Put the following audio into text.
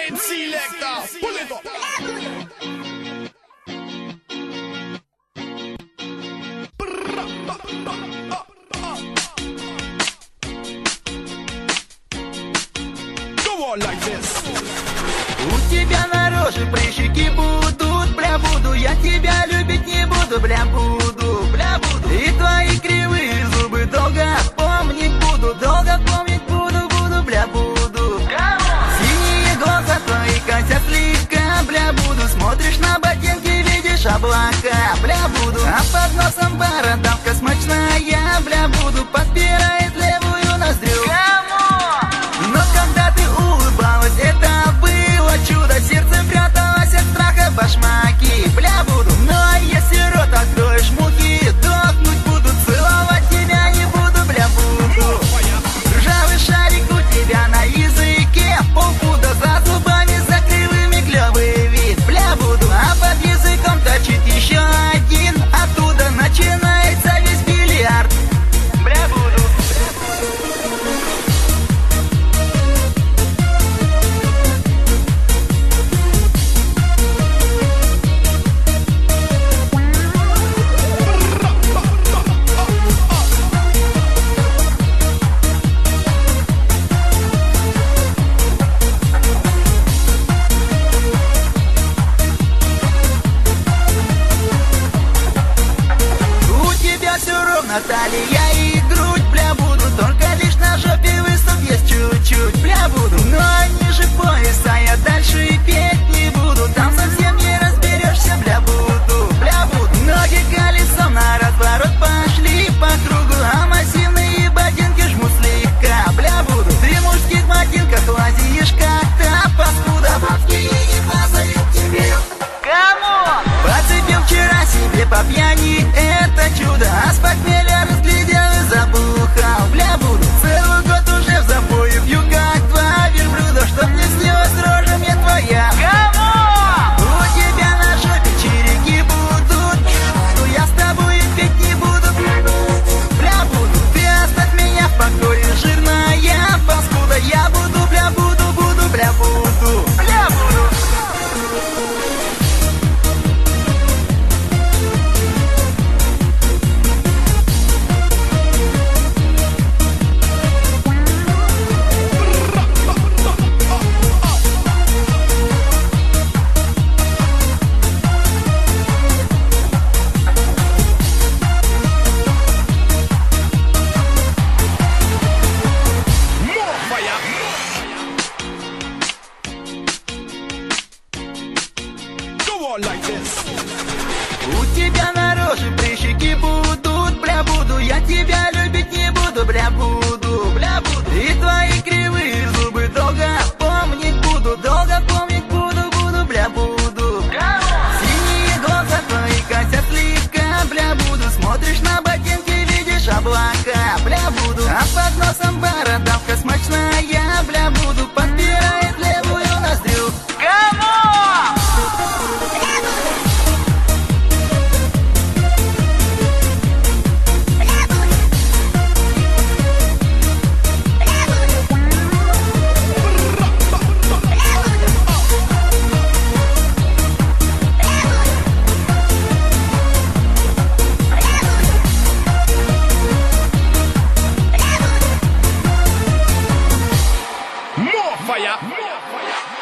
Wicked selector, pull it up. Go on like this. У тебя на роже прыщики будут, бля, буду. Я тебя любить не буду, бля, буду, бля, буду. И твои кривые зубы долго помнить буду, долго помнить буду, буду, бля, буду. Синие глаза твои косят слегка, бля, буду. Смотришь на ботинки, видишь облака, бля, буду. А под носом бородавка смачная, бля, буду. Подпирает левую ноздрю. Но когда ты улыбалась, это было чудо. Сердце пряталось от страха башмаки, бля, буду. Но если рот откроешь, мухи дохнуть будут. Целовать тебя не буду, бля, буду. Ржавый шарик у тебя на языке, полпуда за зубами, за кривыми клёвый вид, бля, буду. А под языком точит еще один, оттуда начинается весь бильярд, бля, буду. Талия и грудь, бля, буду. Только лишь на жопе выступ есть чуть-чуть, бля, буду. Но ниже пояса я дальше и петь не буду. Там совсем не разберешься, бля, буду, бля, буду. Ноги колесом на разворот пошли по кругу, а массивные ботинки жмут слегка, бля, буду. Ты в мужских ботинках лазишь как-то, паскуда. Бабки не падают тебе. Кому? Подцепил вчера себе по пьяни это чудо, а с похмелья разглядел и забухал, бля, буду. Целый год уже в запое пью, как два верблюда, чтоб не снилась рожа мне твоя. Кому? У тебя на жопе череки будут, но я с тобой петь не буду, бля, буду. Ты оставь меня в покое, жирная паскуда. Я буду, бля, буду, буду, бля, буду, бля, буду. Like this. У тебя на роже прыщики будут, бля, буду. Я тебя любить не буду, бля, буду, бля, буду. И твои кривые зубы долго помнить буду, долго помнить буду, буду, бля, буду. Синие глаза твои косят слегка, бля, буду. Смотришь на ботинки, видишь облака, бля, буду. А под носом бородавка смачная, бля, буду. Подпирает левую ноздрю. More fire.